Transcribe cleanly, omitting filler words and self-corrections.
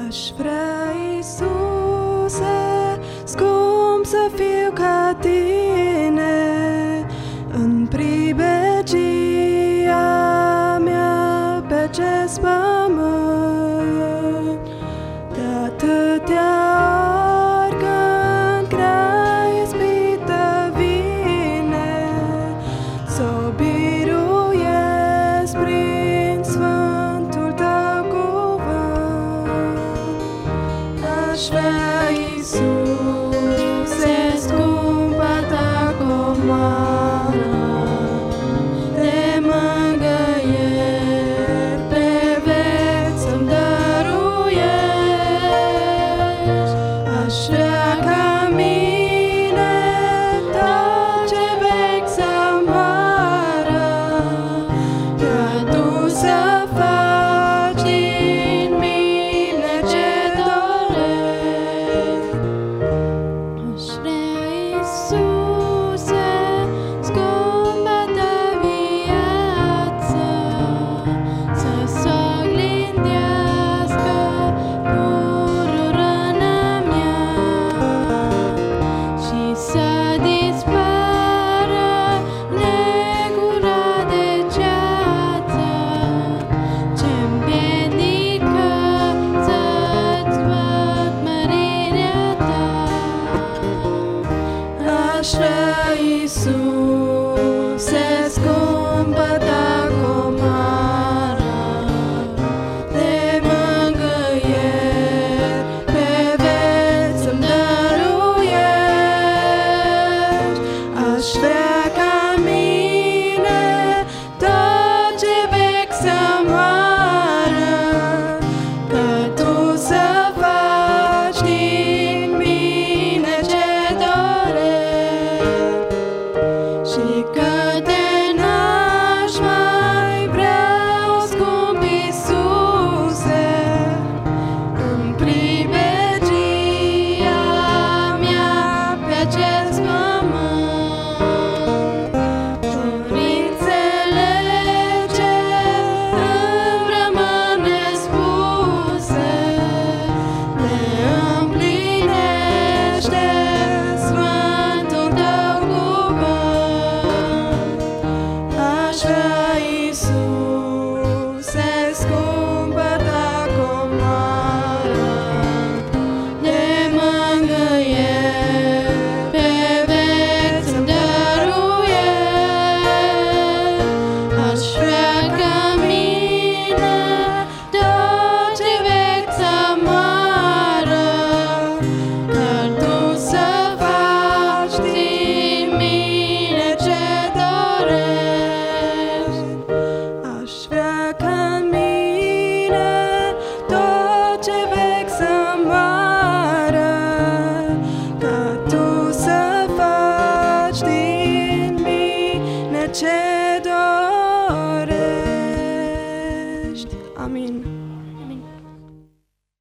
Aș vrea, Iisuse, scump să fiu ca Tine în pribegia mea pe acest pământ. De atâtea ori când grea ispită vine, s-o biruiesc prin Sfântul Tău cuvânt. Aș vrea, Iisuse, scumpa Ta comoară de mângâieri pe veci să-mi dăruiești. Aș vrea ca mine tot ce vechi să moară, ca Tu să faci din mine ce doresc. Aș vrea, Iisuse, scumpa Ta viață să s-oglindească purură-na mea și să dispară negura de ceață ce-mpiedică să-ți văd mărirea Ta. Aș vrea, Iisuse, scumpa Ta comoară de mângâieri pe veci să-mi dăruiești. Aș vrea ca mine tot ce vechi să moară, ca Tu să faci din mine ce doresc. Și că Te n-aș mai vrea, scump Iisuse, în pribegia mea pe acest pământ. Dorințele ce îmi rămân nespuse le împlinește Sfântul Tău cuvânt. Aș vrea, Iisuse, scumpa Ta comoară de mângâieri pe veci să-mi dăruiești. Aș vrea ca mine tot ce vechi să moară, ca Tu să faci din mine ce dorești. Aș vrea ca mine tot ce vechi să moară, ca Tu să faci din mine ce